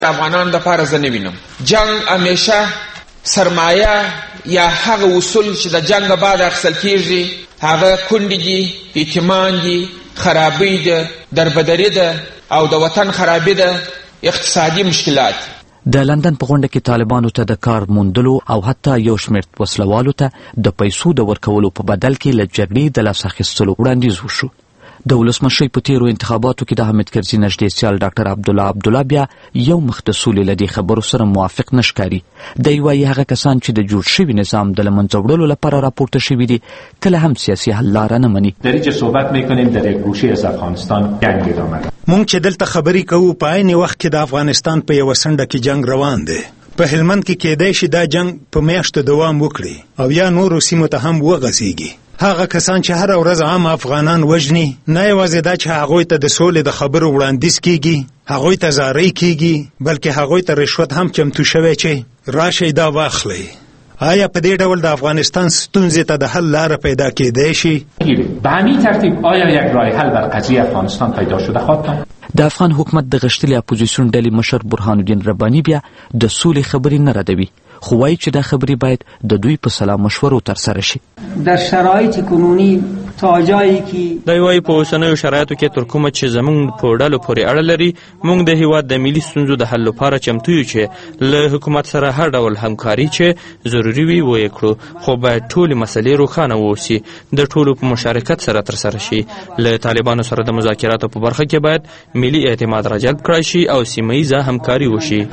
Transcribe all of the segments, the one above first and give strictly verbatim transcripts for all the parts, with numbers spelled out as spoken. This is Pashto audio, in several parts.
افغانانو دپاره زه نه وینم. جنگ همیشه سرمایه یا هغه اصول چې د جنگ بعد اخیستل کېږي هغه کونډې دي، یتیمان دي، خرابۍ ده، دربدري ده او د وطن خرابي ده، اقتصادي مشکلات. د لندن په غونډه کې طالبانو ته د کار موندلو او حتی یو شمېر وسلوالو ته د پیسو د ورکولو په بدل کې له جګړې د لاس اخیستلو وړاندیز وشو. د ولسمشرۍ په تیرو انتخاباتو کې د حامد کرزي نږدې سیال ډاکټر عبدالله عبدالله بیا یو مخ د سولې له دې خبرو سره موافق نه ښکاري. دی وایي هغه کسان چې د جوړ شوي نظام د له منځه وړلو لپاره راپورته شوي دي کله هم سیاسي حل لاره نه مني. در اینجا صحبت میکنیم در یک گوشه از افغانستان جنگ ادامه ده. مونږ چې دلته خبرې کوو په عین وخت کې د افغانستان په یوه څنډه کې جنگ روان دی. په هلمند کې کېدای شي دا جنگ په میاشتو دوام وکړي او یا نورو سیمو ته هم وغځېږي. هغه کسان چې هر ورځ عام افغانان وژني، نه یوازې دا چې هغوی ته د سولې د خبرو وړاندیز کیږي، هغوی ته زارۍ کیږي، بلکې هغوی ته رشوت هم چمتو شوی چې راشئ دا واخلئ. آیا په دې ډول د افغانستان ستونزې ته د حل لاره پیدا کېدای شي؟ به همین ترتیب آیا یک راه حل بر قضیه افغانستان پیدا شده خواهد؟ د افغان حکومت د غښتلې اپوزیسیون ډلې مشر برهان الدین رباني بیا د سولې خبرې نه ردوي، خو وایي چې دا خبرې باید د دوی په سلا مشورو ترسره شي. در شرایط کنونی تا جایی کې دی وایي په اوسنیو شرایطو کې تر کومه چې زموږ په ډلو پورې اړه لري، موږ د هیواد د ملي ستونزو د حل لپاره چمتو یو چې له حکومت سره هر ډول همکاري چې ضروري وي ویې کړو، خو باید ټولې مسلې روښانه واوسي، د ټولو په مشارکت سره ترسره شي. له طالبانو سره د مذاکراتو په برخه کې باید ملي اعتماد راجلب کړای شي او سیمه ییزه همکاري وشي.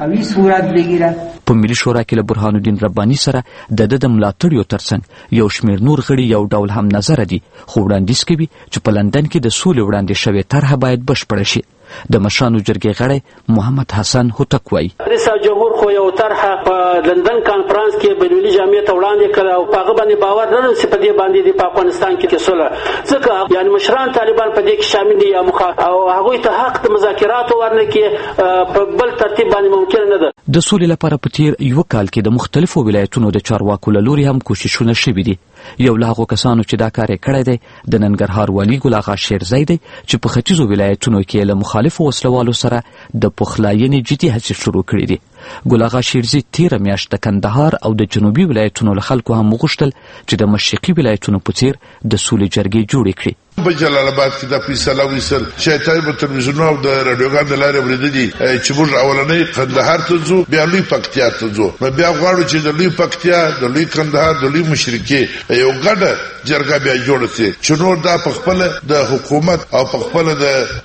په ملي شورا کې له برهان الدین رباني سره د ده د ملاتړیو ترڅنګ یو شمېر نور غړي یو ډول هم نظره دي، خو وړاندیز کوي چې په لندن کې د سولې وړاندې شوې طرحه باید بشپړه شي. د مشرانو جرګې غړی محمد حسن هوتک وایي رئیس جمهور خو یو طرحه په لندن کانفرنس کې بینالمللي جامعې ته وړاندې کړه او په هغه باندې باور نه لرم چې په دې باندې د افغانستان کې سوله، ځکه یعنی مشران طالبان په دې کې شامل دي او هغوی ته حق د مذاکراتو ورنکړي په بل ترتیب باندې ممکن نه ده. د سولې لپاره په تیر یو کال کې د مختلفو ولایتونو د چارواکو له لوري هم کوششونه شوي دي. یو له هغو کسانو چې دا کار یې کړی دی د ننګرهار والي ګل اغا شیرزی دی چې په ختیځو ولایتونو کې له مخالفو وسلوالو سره د پخلاینې جدي هڅې شروع کړي دي. ګل اغا شیرزی تیره میاشت د کندهار او د جنوبي ولایتونو له خلکو هم وغوښتل چې د مشرقي ولایتونو په څیر د سولې جرګې جوړې کړي. په جلال آباد کې د فیصله ویسل شایتای په تلویزیون او د رادیوګانو د لارې ورېدلي چې موږ اولنۍ قندهار ته ځو، بیا لوی پکتیا ته ځو، بیا غواړو چې د لوی پکتیا، د لوی کندهار، د لوی مشرقي یو ګډه جرګه بیا جوړه شي چې نور دا په خپل د حکومت او په خپل د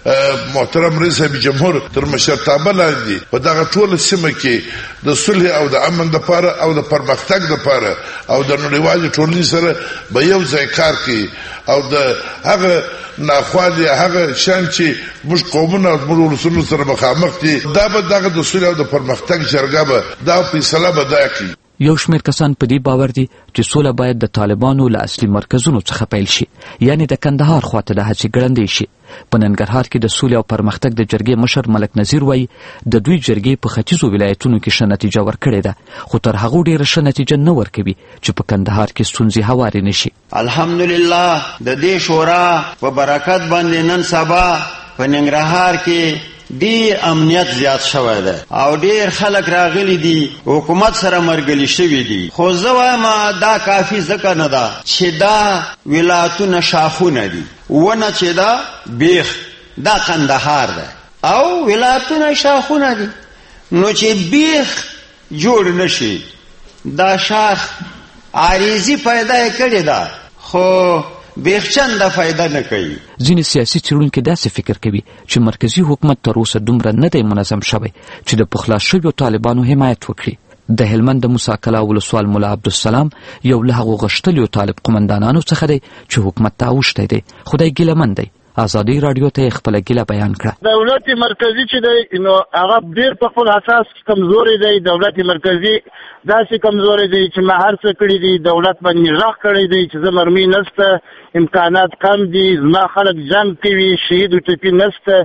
محترم رئیس جمهور تر مشرتابه لاندې په دغه ټوله سیمه کې د صلح او د امن لپاره او د پرمختګ لپاره او د نړیوالې ټولنې سره به یو ځای کار کوي او د هغه ناخوالي هغه شان چې موږ قومونه او موږ ولسونو سره مخامخ دي، دا به دغه د صلح او د پرمختګ جرګه به دا فیصله به دا کوي. یو شمېر کسان په دې باور دي چې سوله باید د طالبانو له اصلي مرکزونو څخه پیل شي، یعنی د کندهار خواته د هڅې ګړندۍ شي. په ننګرهار کې د سولې او پرمختګ د جرګې مشر ملک نظیر وایي د دوی جرګې په ختیځو ولایتونو کې ښه نتیجه ورکړې ده، خو تر هغو ډېره ښه نتیجه نه ورکوي چې په کندهار کې ستونزې هوارې نه شي. الحمدلله د دې شورا په برکت باندې نن سبا په ننګرهار کې ډیر امنیت زیات شوی دی او ډیر خلک راغلي دي، حکومت سره مرګلي شوي دي، خو زه وایم دا کافي ځکه نه ده چې دا ولایتونه شاخونه دي، ونه چې دا بیخ دا کندهار ده او ولایتونه شاخونه دي، نو چې بیخ جوړ نشي دا شاخ عارضي پیدا کړي ده خو بیخچند فایده نه کوي. ځینې سیاسي څېړونکي داسې فکر کوي چې مرکزي حکومت تر اوسه دومره نه دی منظم شوی چې د پخلا شویو طالبانو حمایت وکړي. د هلمند د موسی کلا ولسوال ملا عبدالسلام یو له هغو غښتلیو طالب قمندانانو څخه دی چې حکومت ته اوښتی دی، خدای ګیلهمن دی. ازادي راډیو ته خپل ګیله بیان کړه. دولت مرکزی چې دی نو هغه ډیر په خپل اساس کمزوري دی. دولت مرکزی داسې کمزوري دی چې ما هر څه کړی دی، دولت باندې راخ کړی دی چې زمرمي نسته، امکانات کم دي، زما خلک جنگ کوي، شهید او ټپي نسته،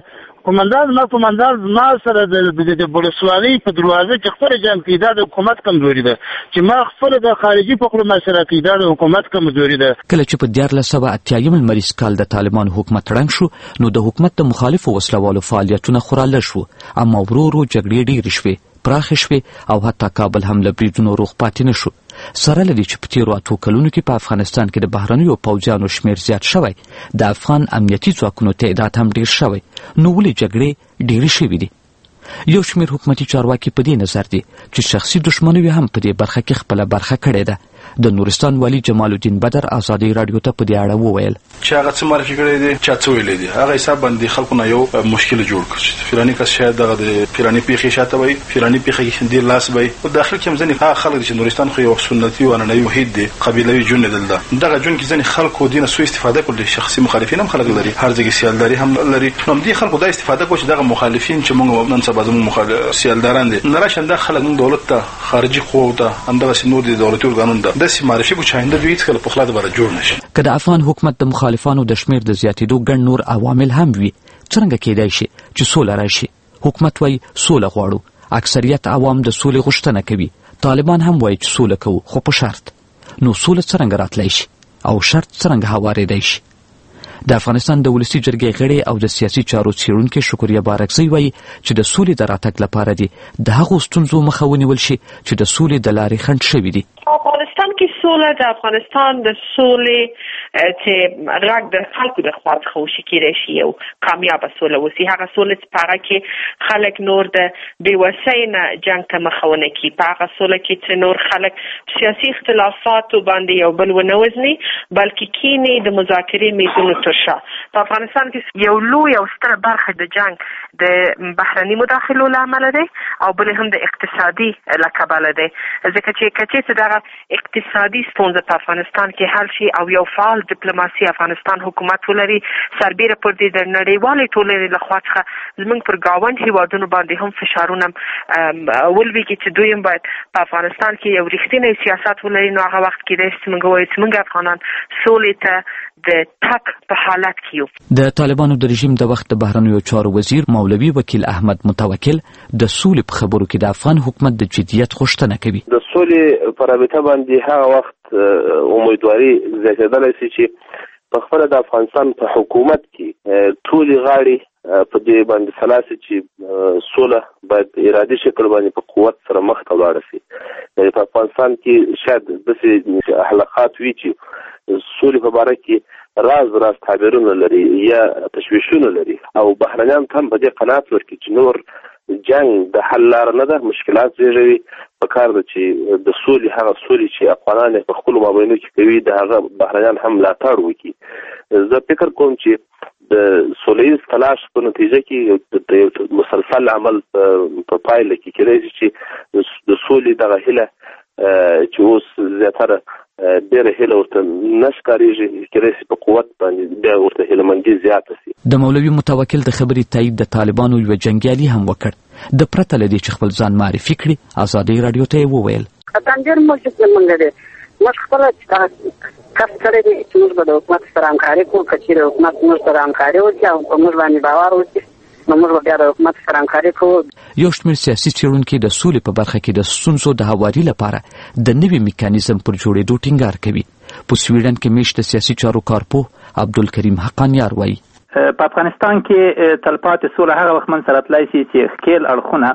قومندان ما قومندان ما سره د ولسوالۍ په دروازه کې خپل جنګ کې دا د حکومت کمزوري ده چې ما خپل د خارجي فقر مسله کې دا د حکومت کمزوري ده. کله چې په دیارلس سوه اتیایم لمریز کال د طالبانو حکومت ړنګ شو نو د حکومت د مخالفو وسلوالو فعالیتونه خورا لږ شو، اما ورو ورو جګړې ډېرې شوې، پراخې شوې او حتی کابل هم له بریدونو روغ پاتې نه شو. سره له دې چې په تېرو اتو کلونو کې په افغانستان کې د بهرنیو پوځیانو شمېر زیات شوی، د افغان امنیتي ځواکونو تعداد هم ډېر شوی، نو ولې جګړې ډېرې شوې دي؟ یو شمېر حکومتي چارواکي په دې نظر دي چې شخصي دښمنیو هم په دې برخه کې خپله برخه کړې ده. د نورستان والي جمال الدین بدر ازادۍ راډیو ته په دې اړه وویل چې هغه څه معرفي کړی دی، چا څه ویلی دي، هغه حساب باندې خلکو نه یو مشکل جوړ کړ چې فلاني کس شاید دغه د فلاني پیښې شاته وایي، فلاني پیښه کې ډېر لاس وایي. په داخل کې هم ځینې هغه خلک دي چې نورستان خو یو سنتي او عنعنوي محیط دی، قبیلوي ژوند یې دلته. دغه ژوند کې ځینې خلکو دې نه سوء استفاده کړي، شخصي مخالفین هم خلک لري، هر ځای کې سیالداري هم لري. نو همدې خلکو دا استفاده کوي چې دغه مخالفین چې موږ نن سبا زموږ مخالف سیالداران دي نه راشن دا خلک موږ دولت ته، خارجي قوو ته، همدغسې نور دي دولتي ارګانونو ته داسې معرفي کړو چې آینده دوی هېڅکله پخلا دبره جوړ نه شي. که د افغان حکومت د مخالفانو د شمېر د زیاتېدو ګڼ نور عوامل هم وي، څرنګه کیدای شي چې سوله راشي؟ حکومت وایي سوله غواړو، اکثریت عوام د سولې غوښتنه کوي، طالبان هم وایي چې سوله کوو خو په شرط. نو سوله څرنګه راتلی شي او شرط څرنګه هوارېدی شي؟ د افغانستان د ولسي جرګې غړی او د سیاسي چارو څېړونکی شکریه بارکزی وایي چې د سولې د راتګ لپاره دې د هغو ستونزو مخه ونیول شي چې د سولې د لارې خنډ شوي دي. افغانستان کې سوله د افغانستان د سولې چې غږ د خلکو د خوا څخه وشي کېدای شي یو کامیابه سوله وسي. هغه سوله چې په هغه کې خلک نور د بېوسۍ نه جنګ ته مخه ونه کړي، په هغه سوله کې چې نور خلک سیاسي اختلافاتو باندې یو بل ونه وزني، بلکې کینې د مذاکرې میزونو تر شا. په افغانستان کې یو لوی او ستره برخه د جنګ د بهرني مداخلو له امله دی او بل هم د اقتصادي له کبله دی، ځکه چې که چېرته دغه اقتصادي ستونزه په افغانستان کې حل شي او یو فعال ډیپلوماسي افغانستان حکومت ولري، سربیره پر دې د نړیوالې ټولنې له خوا څخه زموږ پر ګاونډ هېوادونو باندې هم فشارونه ولویږي چې دوی هم باید په افغانستان کې یو رښتینی سیاست ولري، نو هغه وخت کېدای شي چې موږ ووایو چې موږ افغانان سولې ته د تک په حالت کې یو. د طالبانو د رژیم د وخت د بهرنیو چارو وزیر مولوي وکیل احمد متوکل د سولې په خبرو کې د افغان حکومت د جدیت غوښتنه کوي. د سولې په رابطه باندې هغه وخت امیدواري زیاتېدلی شي چې په خپله د افغانستان په حکومت کې ټولې غاړې په دې باندې سلا شي چې سوله باید ارادي شکل باندې په قوت سره مخ ته ولاړه شي. په افغانستان کې شاید داسې حلقات وي چې سولې په باره کې راز راز تعبیرونه لري یا تشویشونه لري او بهرنیان هم په دې قناعت ورکړي چې نور جنگ د حل لاره نه ده، مشکلات زیږوي. په کار ده چې د سولې هغه سولې چې افغانان په خپلو مابینو کې کوي د هغه بهرنیان هم ملاتړ وکړي. زه فکر کوم چې د سولیز تلاش په نتیجه کې د مسلسل عمل په پایله کې کېدای شي چې د سولې دغه هیله چې اوس زیاتره ډېره هیله ورته نه ښکارېږي، کېدای شي په قوت باندې بیا ورته هیلهمندي زیاته شي. د مولوي متوکل د خبرې تایید د طالبانو یوه جنګیالي هم وکړ. د پرته له دې چې خپل ځان معرفي کړي، ازادۍ راډیو ته یې وویل تنګر موجود زمونږ دی، موږ خپله کس کړی دی چې موږ به د حکومت سره همکاري کوو. که چېرې حکومت موږ سره همکاري وکړي او په موږ باندې باور وکړي نو موږ به بیا د حکومت سره همکاري کوو. یو شمېر سیاسي څېړونکي د سولې په برخه کې د ستونزو د هواري لپاره د نوي میکانیزم پر جوړېدو ټینګار کوي. په سویډن کې میشت سیاسي چارو کارپوه عبدالکریم حقانیار وایي په افغانستان کې تلپاتې سوله هغه وخت منځته راتلی شي چې ښکېل اړخونه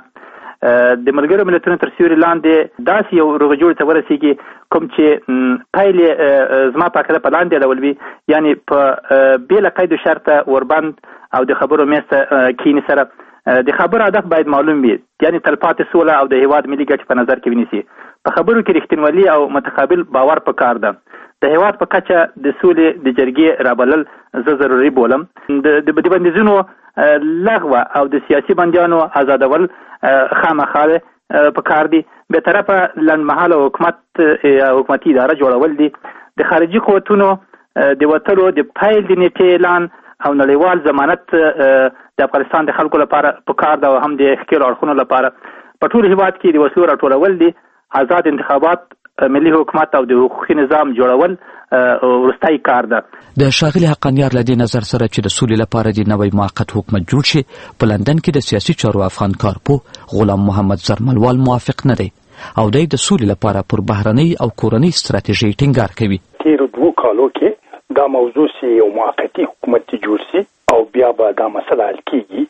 د ملګرو ملتونو تر سیوري لاندې داسې یو روغه جوړې ته ورسېږي کوم چې پایلې زما په عقیده په لاندې ډول وي، یعنې په بې له قید و شرطه وربند او د خبرو میز ته کینې سره د خبرو هدف باید معلوم وي، یعنې تلپاتې سوله او د هیواد ملي ګټې په نظر کې ونیسي. په خبرو کې رښتینولي او متقابل باور پکار ده. د هیواد په کچه د سولې د جرګې رابلل زه ضروري بولم. د بندیزونو لغوه او د سیاسي بندیانو آزادول خامخا پکار دي. به طرفه لنډمهاله حکومت حکومتي اداره جوړول دي. د خارجي قوتونو د وتلو د پیل د نیټې اعلان او نړیوال ضمانت د افغانستان د خلکو لپاره پکار ده او هم د ښکېلو اړخونو لپاره په ټول هیواد کې د وسلو راټولول دي. آزاد انتخابات ملي حکومت او د حقوقي نظام جوړول وروستی کار ده. د ښاغلي حقانیار له دې نظر سره چې د سولې لپاره د نوی موقت حکومت جوړ شي، په لندن کې د سیاسي چارو افغان کارپوه غلام محمد زرملوال موافق نه دی او دی د سولې لپاره پر بهرنۍ او کورنۍ ستراتیژۍ ټینګار کوي. تیرو دوو کالو کې دا موضوع چې یو موقتي حکومت جوړ شي او بیا به دا مسله حل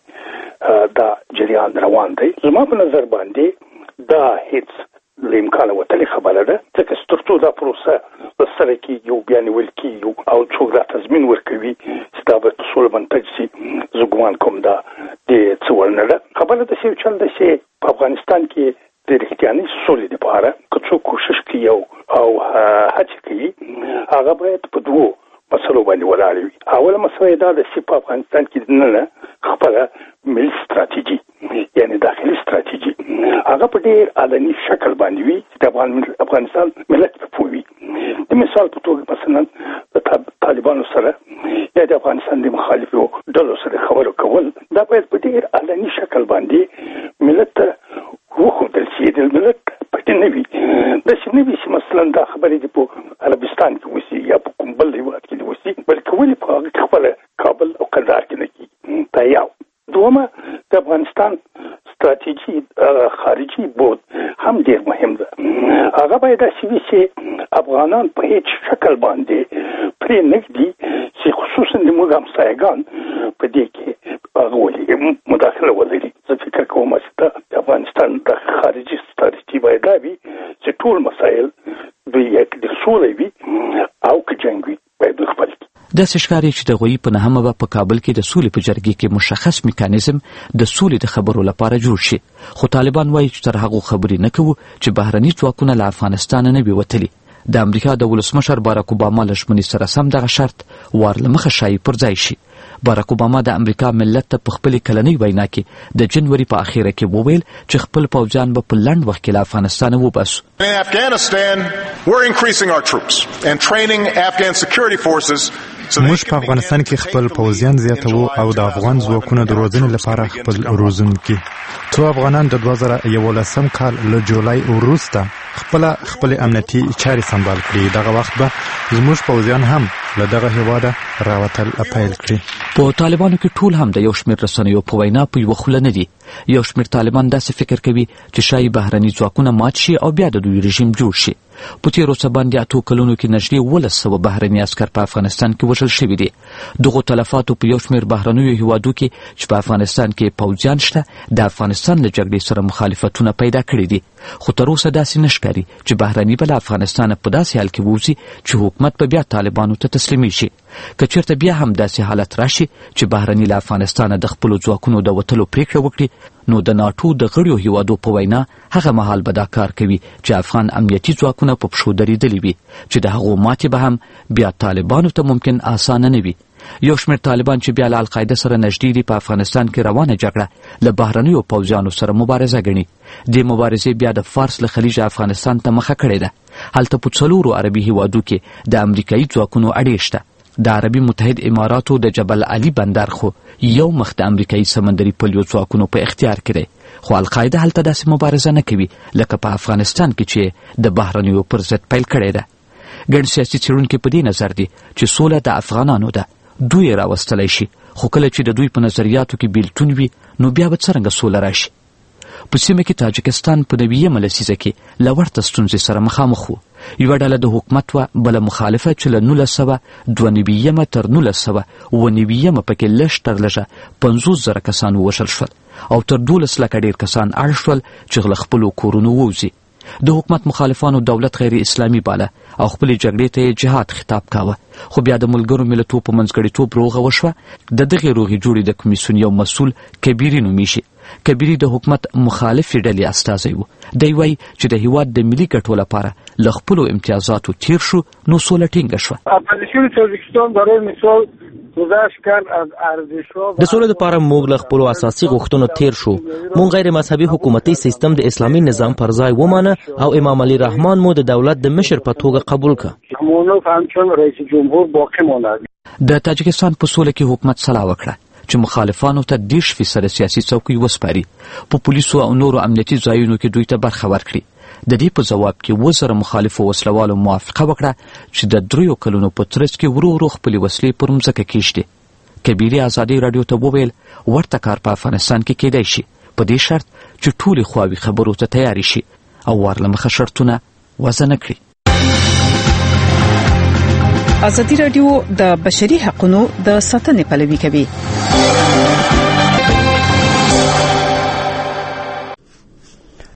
کیږي، دا جریان روان دی. زما په نظر باندې دا هیڅ له امکانه وتلې خبره ده، ځکه تر څو دا پروسه سره کېږي او بیا نیول کېږي او څوک دا تضمین ورکوي چې دا به سوله منتج شي، زه ګمان کوم دا د څه وړ نه ده. خبره داسې یو چل ده چې په افغانستان کې د رښتیانۍ سولې دپاره که څوک کوشش کوي او هڅې کوي، هغه باید په دوو مسلو باندې ولاړ وي. اوله مسله دا ده چې په افغانستان کې دننه خپله ملي ستراتیژي یعنی داخلي ستراتیژي هغه په ډېر علني شکل باندې وي چې د افغانستان ملت په پوه وي. د مثال په توګه مثلا د طالبانو سره یا د افغانستان د مخالفو ډلو سره خبرو کول، دا باید په ډېر علني شکل باندې ملت ته وښودل شي. د ملت پټې نه وي، داسې نه وي چې مثلا دا خبرې دې په عربستان کې وشي یا په کوم بل هېواد کې دې وشي، بلکې ولې په هغه کې خپله کابل او کندهار کې نه کېږي. دا یو. دومه د افغانستان ستراتیژي خارجي بود هم ډېر مهم ده. هغه باید داسې وي چې افغانان په هیڅ شکل باندې پرې نه ږدي چې خصوصا د موږ همسایګان په دې کې هغه ولري مداخله ولري. زه فکر کوم چې د افغانستان د خارجي ستراتیژي باید دا وي چې ټول مسایل دوی د سولې وي او که جنګ وي باید دوی خپل کړي. داسې ښکاري چې د غویي په نهمه به په کابل کې د سولې په جرګې کې مشخص میکانیزم د سولې د خبرو لپاره جوړ شي، خو طالبان وایي چې تر هغو خبرې نه کوو چې بهرني ځواکونه له افغانستانه نه وي وتلي. د امریکا د ولسمشر باراک اوباما له ژمنې سره سم دغه شرط وار له مخه ښایي پر ځای شي. باراک اوباما د امریکا ملت ته په خپلې کلنۍ وینا کې د جنوري په اخیره کې وویل چې خپل پوځیان به په لنډ وخت کې له افغانستانه وباسو. In Afghanistan, we're increasing our troops and training Afghan security forces. موږ په افغانستان کې خپل پوځیان زیاتوو او د افغان ځواکونو د روزنې لپاره خپل روزونکي. څو افغانان د دوه زره یولسم کال له جولای وروسته خپله خپلې امنیتي چارې سمبال کړي، دغه وخت به زموږ پوځیان هم له دغه هېواده راوتل پیل کړي. په طالبانو کې ټول هم د یو شمېر رسنیو په وینا په یوه خوله نه دي. یو شمېر طالبان داسې فکر کوي چې ښایي بهرني ځواکونه مات شي او بیا د دوی رژیم جوړ شي. په تېرو څه باندې اتو کلونو کې نږدې اوولس سوه بهرني عسکر په افغانستان کې وژل شوي دي. دغو تلفاتو په یو شمېر بهرنیو هېوادو کې چې په افغانستان کې پوځیان شته د افغانستان له جګړې سره مخالفتونه پیدا کړي دي، خو تر اوسه داسې نه ښکاري چې بهرني به له افغانستانه په داسې حال کې ووځي چې حکومت به بیا طالبانو ته تسلیمي شي. که چېرته بیا هم داسې حالت راشي چې بهرني له افغانستانه د خپلو ځواکونو د وتلو پرېکړه وکړي، نو د ناټو د غړیو هېوادو په وینا هغه مهال به دا کار کوي چې افغان امنیتي ځواکونه په پښو درېدلي وي، چې د هغو ماتې به هم بیا طالبانو ته ممکن اسانه نه وي. یو شمېر طالبان چې بیا له القاعده سره نږدې دي په افغانستان کې روانه جګړه له بهرنیو پوځیانو سره مبارزه ګڼي. دې مبارزې بیا د فارس له خلیجه افغانستان ته مخه کړې ده. هلته په څلورو عربي هېوادو کې د امریکایي ځواکونو اډې شته. د عربي متحد اماراتو د جبل علي بندر خو یو مخ د امریکایي سمندري پلیو ځواکونو په اختیار کې دی، خو القاعده هلته داسې مبارزه نه کوي لکه په افغانستان کې چې د بهرنیو پر ضد پیل کړې ده. ګڼ سیاسي څېړونکي په دې نظر دي چې سوله د افغانانو ده، دوی یې راوستلی شي، خو کله چې د دوی په نظریاتو کې بیلتون وي نو بیا به څرنګه سوله راشي. په سیمه کې تاجکستان په نویمه لسیزه کې له ورته ستونزې سره مخامخ و. یوه ډله د حکومت وه، بله مخالفه چې له نولس سوه دوه نویمه تر نولس سوه اووه نویمه پکې لږ تر لږه پنځوس زره کسان ووژل شول او تر دولس لکه ډېر کسان اړ شول چې له خپلو کورونو ووځي. د حکومت مخالفانو دولت غیر اسلامي باله او خپلې جګړې ته یې جهاد خطاب کاوه، خو بیا د ملګرو ملتو په منځګړیتوب روغه وشوه. د دغې روغې جوړې د کمیسیون یو مسؤل کبیري نومیږي. کبیري د حکومت مخالفې ډلې استازی و. دی وایي چې د هېواد د ملي ګټو لپاره له خپلو امتیازاتو تیر شو نو سوله ټینګه شوه. اپوزیسیون تاجیکستان برای مثال گذشت کرد از ارزش‌ها د سولې لپاره موږ له خپلو اساسي غوښتنو تیر شو. موږ غیر مذهبي حکومتي سیستم د اسلامي نظام پر ځای ومانه او امام علی رحمان مو د دولت د مشر په توګه قبول کړ. همونو همچون رئیس جمهور باقی ماند. د تاجکستان په سوله کې حکومت صلاح وکړه چې مخالفانو ته دېرش فیصده سیاسي څوکۍ وسپاري، په پولیسو او نورو امنیتي ځایونو کې دوی ته برخه ورکړي. د دې په جواب کې اووه زره مخالفو وسلوالو موافقه وکړه چې د دریو کلونو په ترڅ کې ورو ورو خپلې وسلې پر مځکه کېږدي. کبیري ازادي راډیو ته وویل ورته کار په افغانستان کې کیدای شي په دې شرط چې ټولې خواوې خبرو ته تیارې شي او ورلمخه شرطونه وضع نه کړي. ازادي راډیو د بشري حقوقو د ساتنې پلوي کوي.